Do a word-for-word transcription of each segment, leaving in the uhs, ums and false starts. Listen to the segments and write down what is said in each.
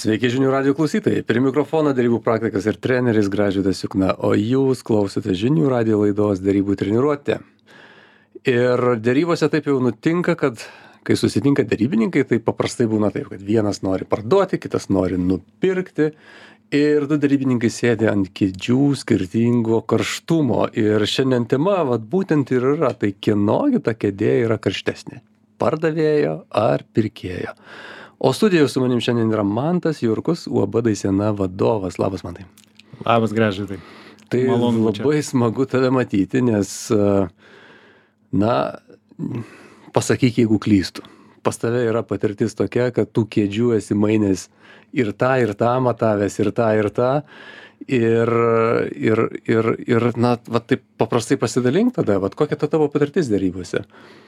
Sveiki žinių radijo klausytojai. Prie mikrofono derybų praktikas ir treneris Gražvydas Jukna, o jūs klausote žinių radijo laidos derybų treniruotė. Ir derybose taip jau nutinka, kad kai susitinka derybininkai, tai paprastai būna taip, kad vienas nori parduoti, kitas nori nupirkti ir du derybininkai sėdi ant kėdžių skirtingo karštumo. Ir šiandien tema, vat būtent ir yra, tai kienogi ta kėdė yra karštesnė - pardavėjo ar pirkėjo. O studijoje su manim šiandien yra Mantas Jurkus, U A B Daisena vadovas. Labas, Mantai. Labas, Gražvydai. Tai Malonu labai čia. Smagu tave matyti, nes, na, pasakyk, jeigu klystu. Pas tave yra patirtis tokia, kad tų kėdžių esi mainęs ir tą, ir tą, matavęs ir tą, ir tą. Ir, ir, ir, ir na, va taip paprastai pasidalink tada, va kokia ta tavo patirtis derybose?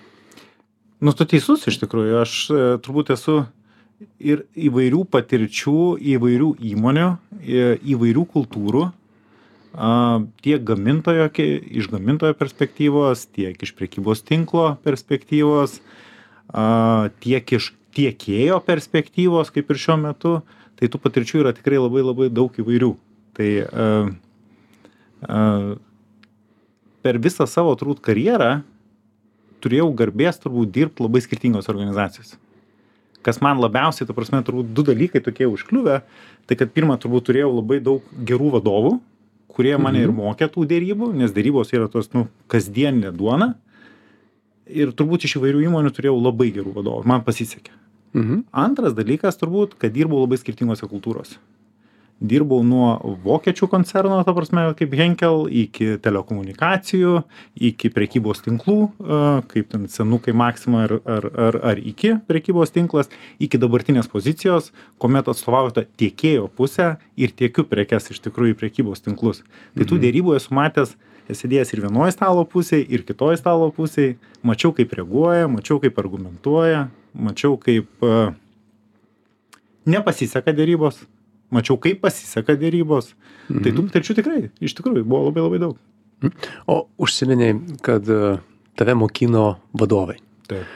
Nu, tu teisus iš tikrųjų. Aš e, turbūt esu ir įvairių patirčių, įvairių įmonių, įvairių kultūrų, a, tiek gamintojo, iš gamintojo perspektyvos, tiek iš prekybos tinklo perspektyvos, a, tiek iš tiekėjo perspektyvos, kaip ir šiuo metu. Tai tų patirčių yra tikrai labai labai daug įvairių. Tai a, a, per visą savo turbūt karjerą turėjau garbės turbūt dirbti labai skirtingos organizacijos. Kas man labiausiai, ta prasme, turbūt du dalykai tokie užkliuvę, tai kad pirmą turbūt turėjau labai daug gerų vadovų, kurie mane ir mokė tų dėrybų, nes dėrybos yra tos, nu, kasdieninė duona. Ir turbūt iš įvairių įmonių turėjau labai gerų vadovų. Man pasisekė. Mhm. Antras dalykas turbūt, kad dirbau labai skirtingose kultūrose. Dirbau nuo vokiečių koncerno, ta prasme, kaip Henkel, iki telekomunikacijų, iki prekybos tinklų, kaip ten senukai Maxima ar, ar, ar, ar iki prekybos tinklas, iki dabartinės pozicijos, kuomet atstovaujate tiekėjo pusę ir tiekiu prekes iš tikrųjų į prekybos tinklus. Tai tų dėrybų esu matęs, sėdėjęs ir vienoje stalo pusėje, ir kitoje stalo pusėje, mačiau kaip reaguoja, mačiau kaip argumentuoja, mačiau kaip uh, nepasiseka dėrybos. Mačiau, kaip pasiseka dėrybos. Mhm. Tai tų patirčių tikrai, iš tikrųjų, buvo labai labai daug. O užsiminėjai, kad tave mokino vadovai. Taip.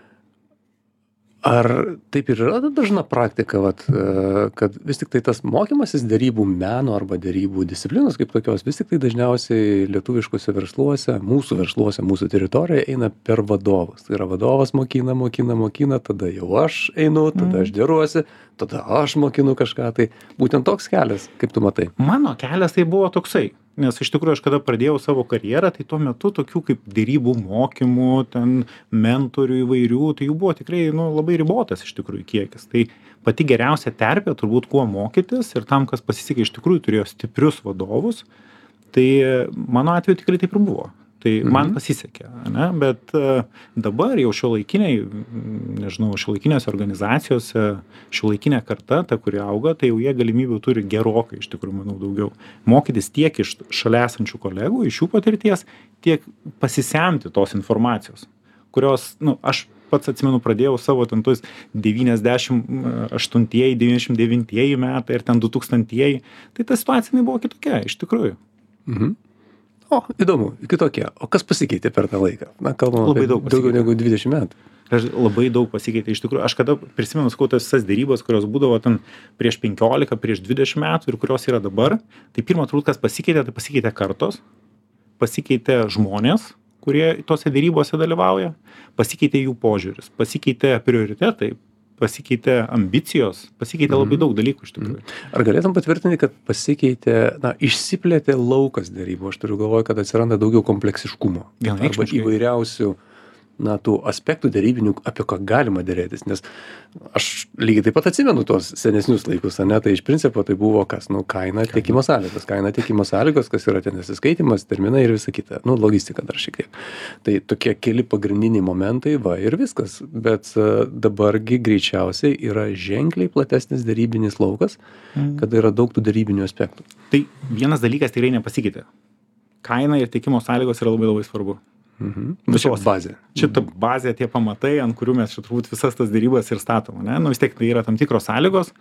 Ar taip ir yra dažna praktika, vat, kad vis tik tai tas mokymasis dėrybų meno arba dėrybų disciplinos kaip tokios, vis tik tai dažniausiai lietuviškose versluose, mūsų versluose, mūsų teritorijoje eina per vadovus. Tai yra vadovas mokina, mokina, mokina, tada jau aš einu, tada aš dėruosi, tada aš mokinu kažką. Tai būtent toks kelias, kaip tu matai. Mano kelias tai buvo toksai. Nes iš tikrųjų aš kada pradėjau savo karjerą, tai tuo metu tokių kaip dėrybų mokymų, ten mentorių įvairių, tai jų buvo tikrai nu, labai ribotas iš tikrųjų kiekis. Tai pati geriausia terpė turbūt kuo mokytis ir tam, kas pasisekė iš tikrųjų turėjo stiprius vadovus, tai mano atveju tikrai taip ir buvo. Tai mhm. man pasisekė, ne? Bet uh, dabar jau šiuolaikiniai, nežinau, šiuolaikinėse organizacijose, šiuolaikinė karta, ta, kuri auga, tai jau jie galimybių turi gerokai, iš tikrųjų, manau, daugiau. Mokytis tiek iš šalia esančių kolegų, iš jų patirties, tiek pasisemti tos informacijos, kurios, nu, aš pats atsimenu, pradėjau savo ten tuos devyniasdešimt aštuntieji, devyniasdešimt devintieji metai ir ten du tūkstantieji, tai ta situacija buvo kitokia, iš tikrųjų. Mhm. O, įdomu, kitokie. O kas pasikeitė per tą laiką? Na, kalbam labai apie daug daugiau negu dvidešimt metų. Aš labai daug pasikeitė. Iš tikrųjų, aš kada prisimenu, sakau, tas visas dėrybos, kurios būdavo ten prieš penkiolika, prieš dvidešimt metų ir kurios yra dabar, tai pirma, turbūt, kas pasikeitė, tai pasikeitė kartos, pasikeitė žmonės, kurie tose dėrybose dalyvauja, pasikeitė jų požiūris, pasikeitė prioritetai, pasikeitė ambicijos, pasikeitė labai daug dalykų iš tikrųjų. Ar galėtum patvirtinti, kad pasikeitė, na, išsiplėtė laukas dėrybų? Aš turiu galvoje, kad atsiranda daugiau kompleksiškumo. Arba įvairiausių, na, tų aspektų dėrybinių, apie ką galima dėrėtis. Nes aš lygiai taip pat atsimenu tuos senesnius laikus, ne? Tai iš principo tai buvo kas, nu, kaina, tiekimo sąlygos. Kaina, tiekimo sąlygos, kas yra ten atsiskaitimas, terminai ir visa kita. Nu, logistika dar šiek tiek. Tai tokie keli pagrindiniai momentai, va, ir viskas. Bet uh, dabargi greičiausiai yra ženkliai platesnis dėrybinis laukas, mm. kada yra daug tų dėrybinių aspektų. Tai vienas dalykas tikrai nepasikeitė. Kaina ir tiekimo sąlygos yra labai labai svarbu. Mhm. Čia bazė. Čia ta bazė, tie pamatai, ant kurių mes čia turbūt visas tas dėrybas ir statom, ne? Nu vis tiek tai yra tam tikros sąlygos,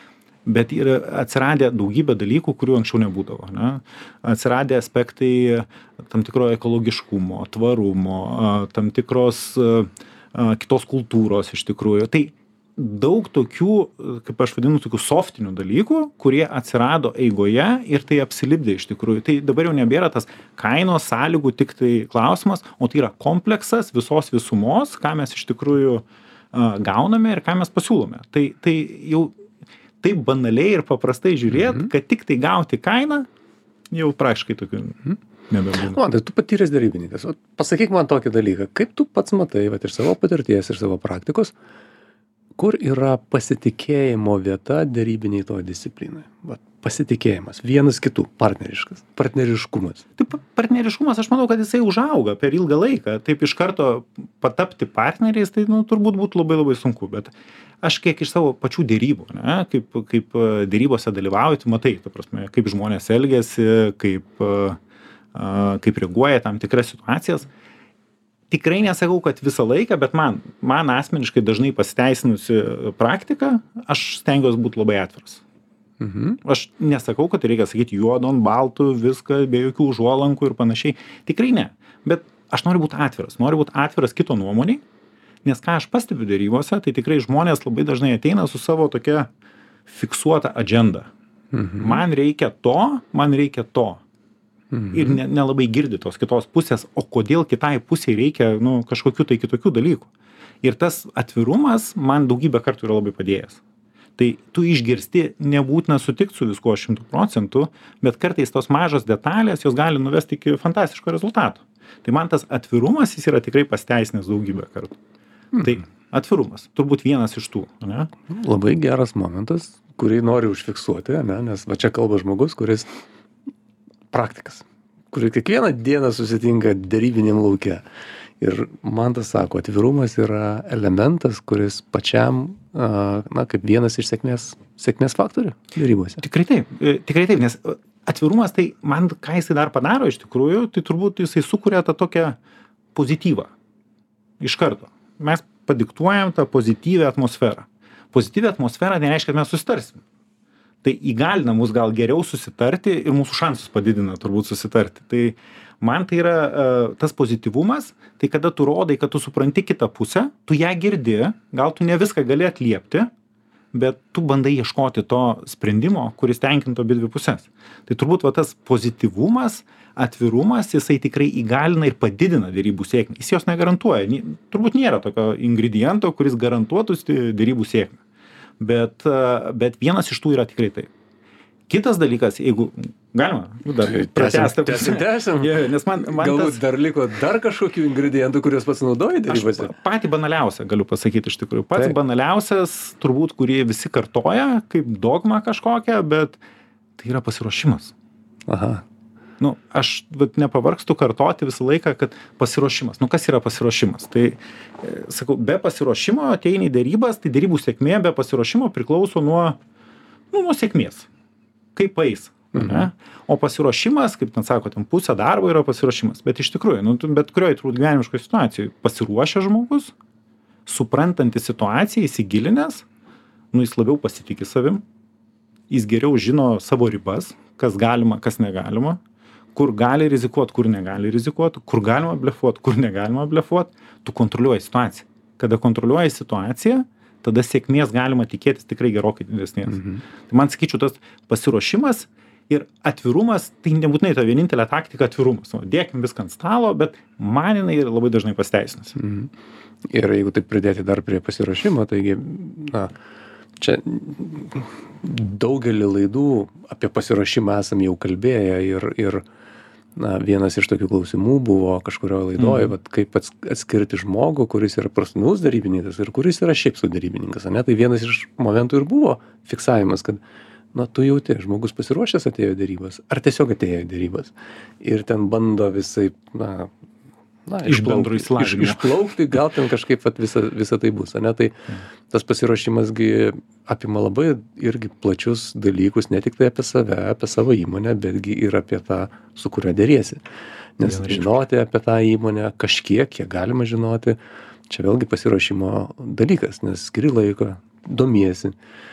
bet yra atsiradę daugybė dalykų, kurių anksčiau nebūdavo, ne? Atsiradę aspektai tam tikro ekologiškumo, tvarumo, tam tikros kitos kultūros iš tikrųjų. Tai daug tokių, kaip aš vadinu, tokių softinių dalykų, kurie atsirado eigoje ir tai apsilipdė iš tikrųjų. Tai dabar jau nebėra tas kainos sąlygų tik tai klausimas, o tai yra kompleksas visos visumos, ką mes iš tikrųjų uh, gauname ir ką mes pasiūlome. Tai, tai jau taip banaliai ir paprastai žiūrėt, mhm. kad tik tai gauti kainą, jau praktiškai tokių mhm. nebebūna. O, tai tu patyręs derybininkas. O pasakyk man tokį dalyką, kaip tu pats matai, vat, iš savo patirties, iš savo praktikos, kur yra pasitikėjimo vieta derybiniai toj disciplinai? Vat, pasitikėjimas, vienas kitų, partneriškas, partneriškumas. Taip, partneriškumas, aš manau, kad jisai užauga per ilgą laiką. Taip iš karto patapti partneriais, tai nu, turbūt būtų labai labai sunku, bet aš kiek iš savo pačių derybų, ne, kaip, kaip derybose dalyvauti, matai, ta prasme, kaip žmonės elgiasi, kaip, kaip reaguoja tam tikras situacijas. Tikrai nesakau, kad visą laiką, bet man, man asmeniškai dažnai pasiteisinusi praktika, aš stengiuosi būti labai atviras. Mhm. Aš nesakau, kad reikia sakyti juodu ant baltų, viską, be jokių užuolankų ir panašiai. Tikrai ne. Bet aš noriu būti atviras. Noriu būti atviras kito nuomoniai, nes ką aš pastebiu derybose, tai tikrai žmonės labai dažnai ateina su savo tokia fiksuota agenda. Mhm. Man reikia to, man reikia to. Mhm. Ir ne, nelabai girdi tos kitos pusės, o kodėl kitai pusiai reikia nu, kažkokių tai kitokių dalykų. Ir tas atvirumas man daugybę kartų yra labai padėjęs. Tai tu išgirsti, nebūtina sutikti su viskuo šimtų procentų, bet kartais tos mažos detalės, jos gali nuvesti iki fantastiško rezultato. Tai man tas atvirumas, jis yra tikrai pasteisinęs daugybę kartų. Mhm. Tai atvirumas, turbūt vienas iš tų. Ne? Labai geras momentas, kurį noriu užfiksuoti, ne? Nes va čia kalba žmogus, kuris praktikas, kuri kiekvieną dieną susitinka derybiniam lauke. Ir man tas sako, atvirumas yra elementas, kuris pačiam, na, kaip vienas iš sėkmės, sėkmės faktorių derybose. Tikrai taip, tikrai taip, nes atvirumas tai man, ką jisai dar padaro iš tikrųjų, tai turbūt jisai sukuria tą tokią pozityvą. Iš karto. Mes padiktuojam tą pozityvę atmosferą. Pozityvę atmosferą nereiškia, kad mes susitarsim. Tai įgalina mus gal geriau susitarti ir mūsų šansus padidina turbūt susitarti. Tai man tai yra uh, tas pozityvumas, tai kada tu rodai, kad tu supranti kitą pusę, tu ją girdi, gal tu ne viską gali atliepti, bet tu bandai ieškoti to sprendimo, kuris tenkintų abi dvi pusės. Tai turbūt va, tas pozityvumas, atvirumas, jisai tikrai įgalina ir padidina derybų sėkmę. Jis jos negarantuoja. Turbūt nėra tokio ingrediento, kuris garantuotų derybų sėkmę. Bet, bet vienas iš tų yra tikrai taip. Kitas dalykas, jeigu galima, dar pratęsti. Tęsim, tęsim. Yeah, nes man, man Galbūt tas, dar liko dar kažkokių ingredientų, kuriuos pats naudoji derybose. Aš patį banaliausią galiu pasakyti iš tikrųjų. Pats taip. Banaliausias, turbūt, kurį visi kartoja, kaip dogma kažkokią, bet tai yra pasiruošimas. Aha. Nu, aš vat, nepavargstu kartoti visą laiką, kad pasiruošimas. Nu, kas yra pasiruošimas? Tai, e, sakau, be pasiruošimo ateini į derybas, tai derybų sėkmė be pasiruošimo priklauso nuo, nu, nuo sėkmės. Kaip eis. Mhm. Ne? O pasiruošimas, kaip ten sako, ten pusė darbo yra pasiruošimas. Bet iš tikrųjų, nu, bet kurioje turbūt gyvenimiškoje situacijoje pasiruošęs žmogus, suprantantis situaciją, įsigilinęs, nu, jis labiau pasitikė savim, jis geriau žino savo ribas, kas galima, kas negalima, kur gali rizikuot, kur negali rizikuot, kur galima blefuot, kur negalima blefuot, tu kontroliuoji situaciją. Kada kontroliuoji situaciją, tada sėkmės galima tikėtis tikrai gerokai didesnės. Mhm. Tai man sakyčiau, tas pasiruošimas ir atvirumas, tai nebūtinai ta vienintelė taktika atvirumas. O, dėkim viską ant stalo, bet man jinai labai dažnai pasiteisinas. Mhm. Ir jeigu taip pridėti dar prie pasiruošimo, taigi, na, čia daugelį laidų apie pasiruošimą esam jau kalbėję ir, ir na, vienas iš tokių klausimų buvo kažkurioje laidoje, mm. vat, kaip atskirti žmogų, kuris yra profesionalus derybininkas ir kuris yra šiaip su derybininkas. Ne? Tai vienas iš momentų ir buvo fiksavimas, kad na, tu jauti, žmogus pasiruošęs atėjo derybas, ar tiesiog atėjo derybas. Ir ten bando visai, na, na iš bendro iš, išsilavinimo. Išplaukti, gal ten kažkaip vat, visa, visa tai bus. Ne? Tai tas pasiruošimasgi apima labai irgi plačius dalykus, ne tik tai apie save, apie savo įmonę, betgi ir apie tą, su kuria deriesi. Nes Vieną žinoti apie tą įmonę kažkiek, kiek galima žinoti, čia vėlgi pasiruošimo dalykas, nes skiri laiko, domiesi,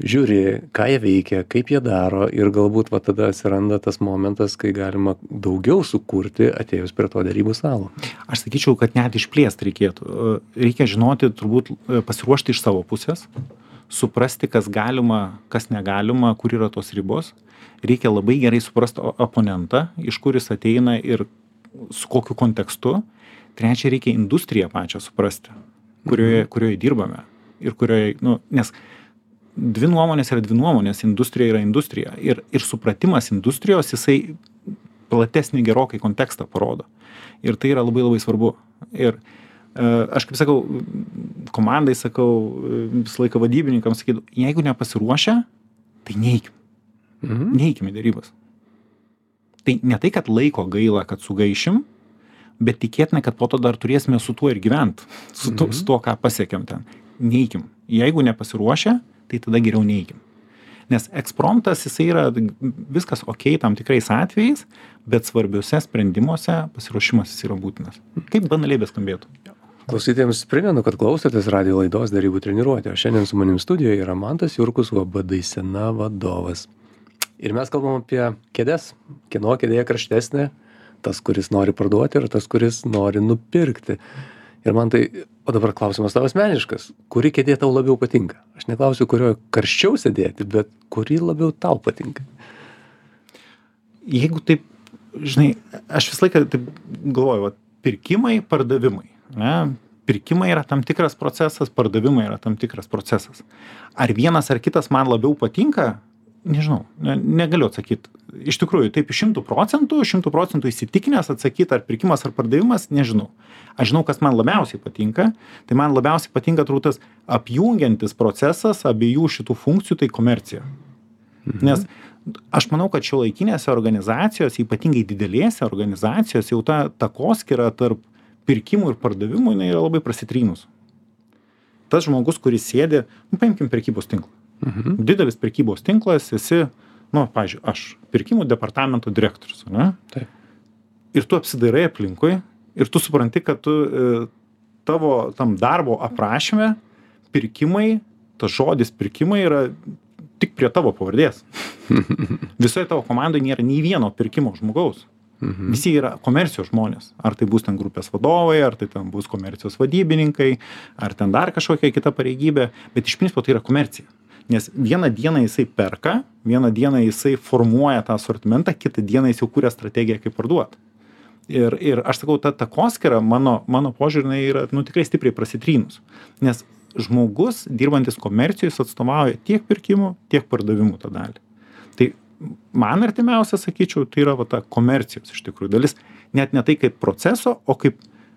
žiūri, ką jie veikia, kaip jie daro ir galbūt va tada atsiranda tas momentas, kai galima daugiau sukurti atėjus prie to derybų stalo. Aš sakyčiau, kad net išplėsti reikėtų. Reikia žinoti, turbūt pasiruošti iš savo pusės, suprasti, kas galima, kas negalima, kur yra tos ribos. Reikia labai gerai suprasti oponentą, iš kur jis ateina ir su kokiu kontekstu. Trečia, reikia industriją pačią suprasti, kurioje, kurioje dirbame. Ir kurioje, nu, nes dvi nuomonės yra dvi nuomonės, industrija yra industrija. Ir, ir supratimas industrijos, jisai platesnį gerokai kontekstą parodo. Ir tai yra labai labai svarbu. Ir e, aš kaip sakau, komandai sakau, visą laiką vadybininkams sakydavau, jeigu nepasiruošę, tai neeikim. Mhm. Neeikim į derybas. Tai ne tai, kad laiko gaila, kad sugaišim, bet tikėtina, kad po to dar turėsime su tuo ir gyventi. Su, tu, mhm. su tuo, ką pasiekėm ten. Neeikim. Jeigu nepasiruošę, tai tada geriau neeikim. Nes ekspromtas, jisai yra viskas ok tam tikrais atvejais, bet svarbiuose sprendimuose pasiruošimas jis yra būtinas. Kaip banaliai beskambėtų. Klausytėjams primenu, kad klausotės radijo laidos Derybų treniruotė. O šiandien su manim studijoje yra Mantas Jurkus, U A B Daisena vadovas. Ir mes kalbam apie kėdes. Kieno kėdėje kraštesnė, tas, kuris nori parduoti ir tas, kuris nori nupirkti. Ir man tai, o dabar klausimas tavo asmeniškas, kuri kėdė tau labiau patinka? Aš neklausiu, kurioje karščiau sėdėti, bet kuri labiau tau patinka? Jeigu taip, žinai, aš visą laiką taip galvoju, va, pirkimai, pardavimai. Ne? Pirkimai yra tam tikras procesas, pardavimai yra tam tikras procesas. Ar vienas ar kitas man labiau patinka? Nežinau, ne, negaliu atsakyti. Iš tikrųjų, taip iš šimtų procentų, šimtų procentų įsitikinęs atsakyti, ar pirkimas ar pardavimas, nežinau. Aš žinau, kas man labiausiai patinka. Tai man labiausiai patinka turbūt tas apjungiantis procesas abiejų šitų funkcijų, tai komercija. Mhm. Nes aš manau, kad šiuolaikinėse organizacijose, ypatingai didelėse organizacijose, jau ta takoskyra tarp pirkimų ir pardavimų, jinai yra labai prasitrynus. Tas žmogus, kuris sėdi, nu, paimkim prekybos tinklą. Mhm. Didelis prekybos tinklas, esi, nu, pavyzdžiui, aš, pirkimų departamento direktorius, ne? Taip. Ir tu apsidairai aplinkui ir tu supranti, kad tu e, tavo tam darbo aprašyme pirkimai, tas žodis pirkimai yra tik prie tavo pavardės. Visoje tavo komandoje nėra nei vieno pirkimo žmogaus. Mhm. Visi yra komercijos žmonės. Ar tai bus ten grupės vadovai, ar tai ten bus komercijos vadybininkai, ar ten dar kažkokia kita pareigybė, bet iš principo tai yra komercija. Nes vieną dieną jisai perka, vieną dieną jisai formuoja tą asortimentą, kitą dieną jis jau kuria strategiją, kaip parduoti. Ir, ir aš sakau, ta takoskyra mano, mano požiūrinai yra nu, tikrai stipriai prasitrynus. Nes žmogus, dirbantis komercijos, atstovauja tiek pirkimų, tiek pardavimų tą dalį. Tai man artimiausia, sakyčiau, tai yra va, ta komercijos iš tikrųjų dalis. Net ne tai kaip proceso, o kaip,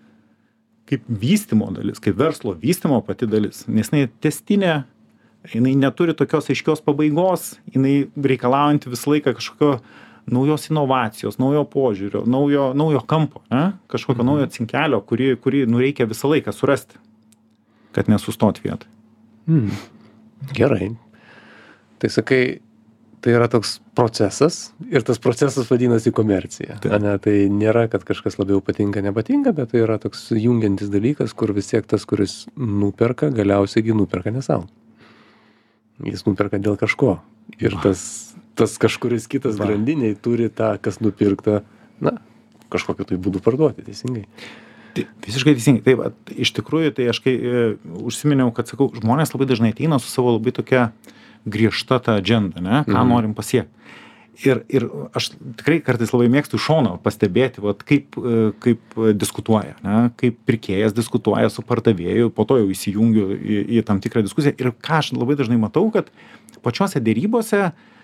kaip vystymo dalis, kaip verslo vystymo pati dalis. Nes jinai testinė, jinai neturi tokios aiškios pabaigos, jinai reikalaujanti visą laiką kažkokio naujos inovacijos, naujo požiūrio, naujo, naujo kampo, ne? Kažkokio mhm. naujo cinkelio, kurį, kurį nu, reikia visą laiką surasti, kad nesustot vietoj. Hmm. Gerai. Tai sakai, tai yra toks procesas ir tas procesas vadinasi komercija. Tai, ne, tai nėra, kad kažkas labiau patinka, nepatinka, bet tai yra toks jungiantis dalykas, kur vis tiek tas, kuris nuperka, galiausiai nuperka ne savo. Jis nuperka dėl kažko. Ir tas, tas kažkuris kitas Va. grandiniai turi tą, kas nupirkta, na, kažkokiu tai būdu parduoti, teisingai. Tai, visiškai teisingai. Taip, at, iš tikrųjų, tai aš kai e, užsiminiau, kad sakau, žmonės labai dažnai ateina su savo labai tokia griežta ta agenda, ne, ką mhm. norim pasiekti. Ir, ir aš tikrai kartais labai mėgstu iš šono pastebėti, vat, kaip, kaip diskutuoja, ne? Kaip pirkėjas diskutuoja su pardavėju, po to jau įsijungiu į, į tam tikrą diskusiją. Ir ką aš labai dažnai matau, kad pačiose dėrybose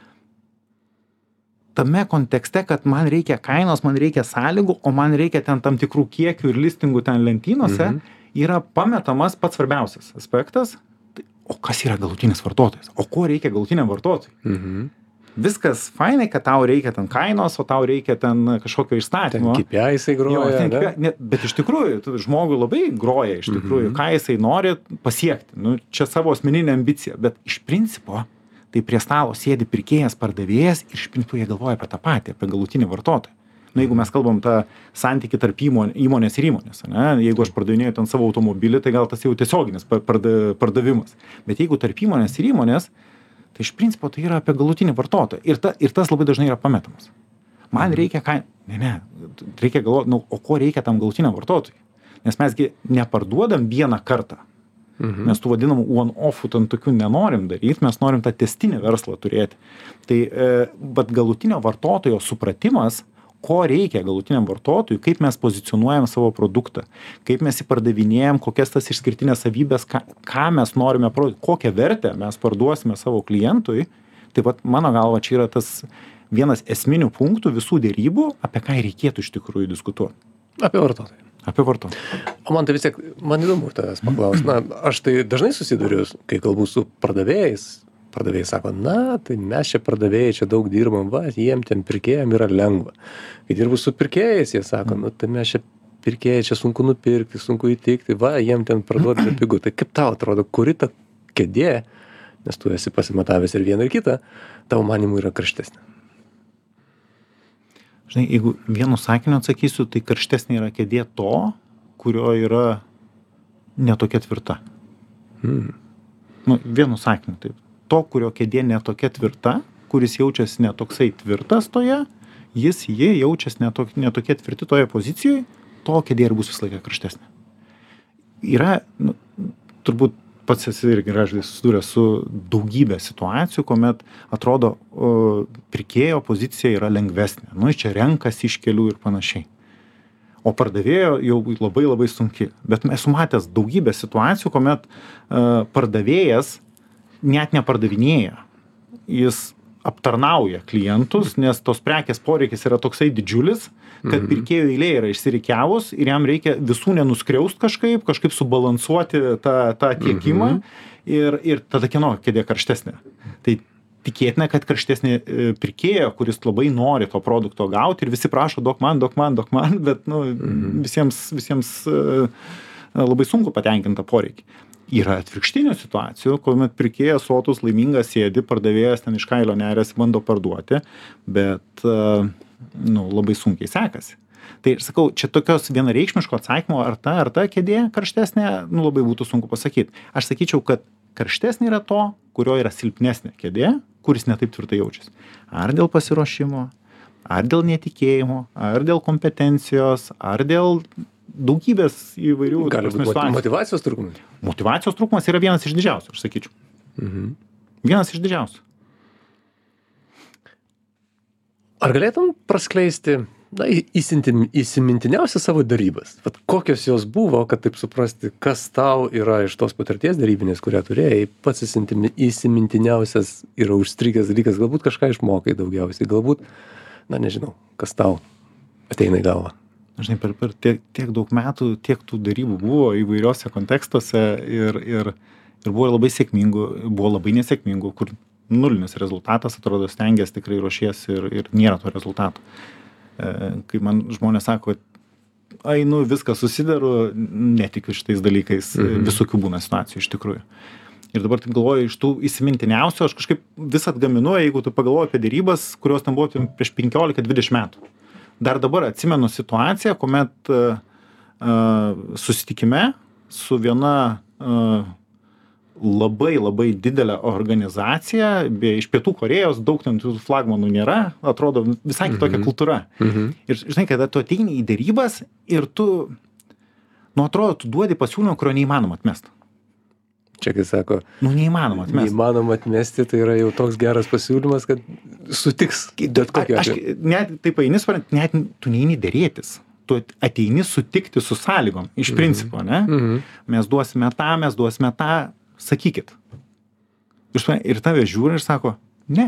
tame kontekste, kad man reikia kainos, man reikia sąlygų, o man reikia ten tam tikrų kiekių ir listingų ten lentynose, mhm. yra pametamas pats svarbiausias aspektas. O kas yra galutinis vartotojas? O ko reikia galutiniam vartotojui? Mhm. Viskas fainai, kad tau reikia ten kainos, o tau reikia ten kažkokio įstatymo. Ten K P I jisai groja. Jo, ten, ne? Ne, bet iš tikrųjų, žmogui labai groja iš tikrųjų, mm-hmm. ką jisai nori pasiekti. Nu, čia savo asmeninė ambicija, bet iš principo tai prie stalo sėdi pirkėjas, pardavėjas ir iš principo jie galvoja apie tą patį, apie galutinį vartotoją. Nu, jeigu mes kalbam tą santykį tarp įmon, įmonės ir įmonės, ne? Jeigu aš pardavinėju ten savo automobilį, tai gal tas jau tiesioginis parda, pardavimas. Bet jeigu tarp įmonės ir įmonės, tai tai iš principo tai yra apie galutinį vartotoją. Ir, ta, ir tas labai dažnai yra pametamas. Man reikia ką... Ne, ne, reikia galvoti, nu, o ko reikia tam galutiniam vartotojui? Nes mesgi neparduodam vieną kartą. Mhm. Mes tų vadinamų one-offų ten tokių nenorim daryti, mes norim tą testinį verslą turėti. Tai, e, bet galutinio vartotojo supratimas, ko reikia galutiniam vartotojui, kaip mes pozicionuojam savo produktą, kaip mes jį pardavinėjam, kokias tas išskirtinės savybės, ką, ką mes norime parodyti, kokią vertę mes parduosime savo klientui. Taip pat mano galva čia yra tas vienas esminių punktų visų dėrybų, apie ką reikėtų iš tikrųjų diskutuoti. Apie vartotoją. Apie vartotoją. O man tai vis tiek, man įdomu tavęs paklausti. Na, aš tai dažnai susiduriu, kai kalbu su pardavėjais. Pardavėjai sako, na, tai mes čia pardavėjai, čia daug dirbam, va, jiem ten pirkėjam yra lengva. Kai dirbu su pirkėjais, jie sako, nu, tai mes čia pirkėjai, čia sunku nupirkti, sunku įtikti, va, jiem ten parduoti be pigų. Tai kaip tau atrodo, kuri ta kėdė, nes tu esi pasimatavęs ir vieną ir kitą, tavo manimų yra karštesnė? Žinai, jeigu vienu sakiniu atsakysiu, tai karštesnė yra kėdė to, kurio yra netokia tvirta. Hmm. Nu, vienu sakiniu, taip. To, kurio kėdė netokia tvirta, kuris jaučiasi netoksai tvirtas toje, jis, jie jaučiasi netok, netokie tvirti toje pozicijoje, to kėdė ir bus visą laiką karštesnė. Yra, nu, turbūt pats esi irgi raždai susidūręs su daugybė situacijų, kuomet atrodo o, pirkėjo pozicija yra lengvesnė. Nu, čia renkasi iš kelių ir panašiai. O pardavėjo jau labai labai sunki. Bet esu matęs daugybę situacijų, kuomet uh, pardavėjas net nepardavinėja. Jis aptarnauja klientus, nes tos prekės poreikis yra toksai didžiulis, kad pirkėjo eilė yra išsirikiavus ir jam reikia visų nenuskriaust kažkaip, kažkaip subalansuoti tą, tą tiekimą ir, ir tada kieno kėdė karštesnė. Tai tikėtina, kad karštesnė pirkėja, kuris labai nori to produkto gauti ir visi prašo duok man, duok man, duok man, bet nu, visiems, visiems labai sunku patenkinti tą poreikį. Yra atvirkštinių situacijų, kuomet pirkėjas sotus, laimingas sėdi, pardavėjas ten iš kailio neriasi, bando parduoti, bet nu, labai sunkiai sekasi. Tai sakau, čia tokios vienareikšmiško atsakymo, ar ta, ar ta kėdė karštesnė, nu, labai būtų sunku pasakyti. Aš sakyčiau, kad karštesnė yra to, kurio yra silpnesnė kėdė, kuris netaip tvirtai jaučiasi. Ar dėl pasiruošimo, ar dėl netikėjimo, ar dėl kompetencijos, ar dėl daugybės įvairių... Gali būti motyvacijos trūkumas. Motyvacijos trūkumas yra vienas iš didžiausių, aš sakyčiau. Mhm. Vienas iš didžiausių. Ar galėtum praskleisti na, įsintim, įsimintiniausias savo darybas? Vat kokios jos buvo, kad taip suprasti, kas tau yra iš tos patirties darybinės, kurią turėjai, pats įsimintiniausias yra užstrigęs dalykas, galbūt kažką išmokai daugiausiai, galbūt, na nežinau, kas tau ateina į galvą. Žinai, per, per tiek, tiek daug metų, tiek tų darybų buvo įvairiuose kontekstuose ir, ir, ir buvo labai sėkmingų, buvo labai nesėkmingų, kur nulinis rezultatas, atrodo, stengiasi tikrai ruošies ir, ir nėra to rezultato. E, kai man žmonės sako, ai, nu, viską susidaru, netikiu šitais dalykais, mhm. visokių būna situacijų iš tikrųjų. Ir dabar taip galvoju, iš tų įsimintiniausių, aš kažkaip vis atgaminu, jeigu tu pagalvoji apie darybas, kurios ten buvo prieš penkiolika dvidešimt metų. Dar dabar atsimenu situaciją, kuomet uh, susitikime su viena uh, labai labai didelė organizacija, be, iš Pietų Korėjos, daug ten tų flagmanų nėra, atrodo visai kitokia mm-hmm. kultūra. Mm-hmm. Ir žinai, kada tu ateini į darybas ir tu, nu atrodo, tu duodi pasiūlymą, kurio neįmanoma atmesti. Čia, kai sako, nu, neįmanoma atmesti. Neįmanoma atmesti, tai yra jau toks geras pasiūlymas, kad sutiks bet kokiu atveju. Aš net taip eini, net tu neini dėrėtis. Tu ateini sutikti su sąlygom, iš mm-hmm. principo, ne? Mm-hmm. Mes duosime tą, mes duosime tą, sakykit. Ir tave žiūri ir sako, ne.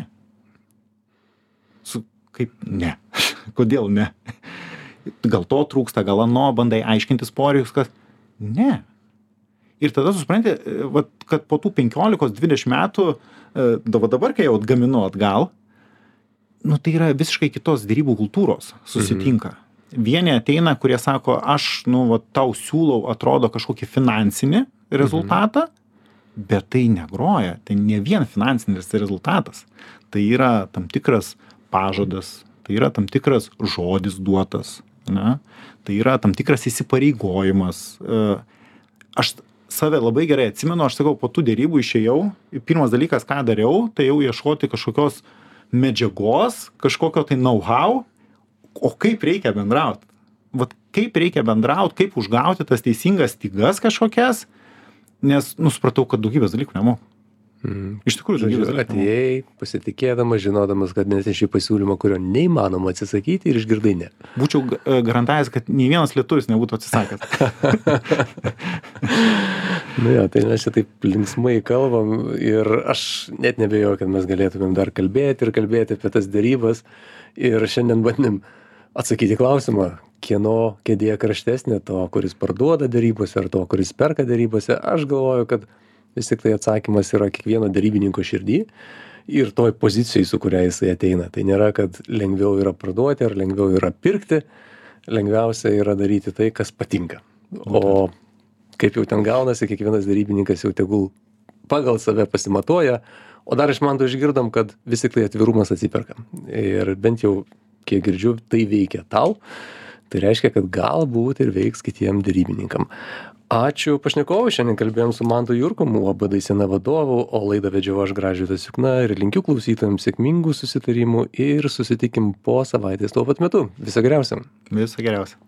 Su, kaip ne? Kodėl ne? Gal to trūksta, gal ano, bandai aiškintis poreikius, kad ne. Ir tada supranti, kad po tų penkiolikos dvidešimt metų, dabar, kai jau atgaminu atgal, nu, tai yra visiškai kitos derybų kultūros susitinka. Mhm. Vieni ateina, kurie sako, aš, nu, va, tau siūlau, atrodo, kažkokį finansinį rezultatą, mhm. bet tai negroja, tai ne vien finansinis rezultatas. Tai yra tam tikras pažadas, tai yra tam tikras žodis duotas, ne? Tai yra tam tikras įsipareigojimas. Aš save labai gerai atsimenu, aš sakau, po tų dėrybų išėjau, pirmas dalykas, ką dariau, tai jau ieškoti kažkokios medžiagos, kažkokio tai know-how, o kaip reikia bendrauti. Vat kaip reikia bendrauti, kaip užgauti tas teisingas stygas kažkokias, nes nusipratau, kad daugybės dalykų nemoku. Mm. Iš tikrųjų, Žodžiu, atėjai, pasitikėdamas, žinodamas, kad neteši pasiūlymą, kurio neįmanoma atsisakyti ir išgirdai ne. Būčiau e, garantavęs, kad nei vienas lietuvis nebūtų atsisakęs. Nu jo, tai mes čia taip linksmai kalbam ir aš net nebejoju, kad mes galėtumėm dar kalbėti ir kalbėti apie tas dėrybas. Ir šiandien bandėm atsakyti klausimą, kieno kėdė karštesnė, to, kuris parduoda dėrybose ar to, kuris perka dėrybose. Aš galvoju, kad vis tik tai atsakymas yra kiekvieno derybininko širdį ir toj pozicijai, su kuria jisai ateina. Tai nėra, kad lengviau yra parduoti ar lengviau yra pirkti, lengviausia yra daryti tai, kas patinka. O kaip jau ten gaunasi, kiekvienas derybininkas jau tegul pagal save pasimatuoja, o dar iš Manto išgirdom, kad vis tik tai atvirumas atsiperka. Ir bent jau, kiek girdžiu, tai veikia tau. Tai reiškia, kad galbūt ir veiks kitiem derybininkam. Ačiū pašnekovui, šiandien kalbėjom su Mantu Jurkum, U A B Daisena vadovu, o laidą vedžiau aš Gražvydas Jukna ir linkiu klausytojams sėkmingų susitarimų ir susitikim po savaitės tuo pat metu. Viso geriausio. Viso geriausio.